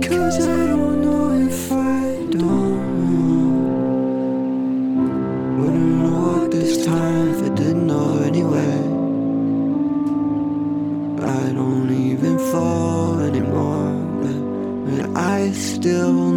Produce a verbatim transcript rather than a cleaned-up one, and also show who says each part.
Speaker 1: Cause I don't know if I don't wouldn't walk this time if I didn't know anyway. I don't even fall anymore, but, but I still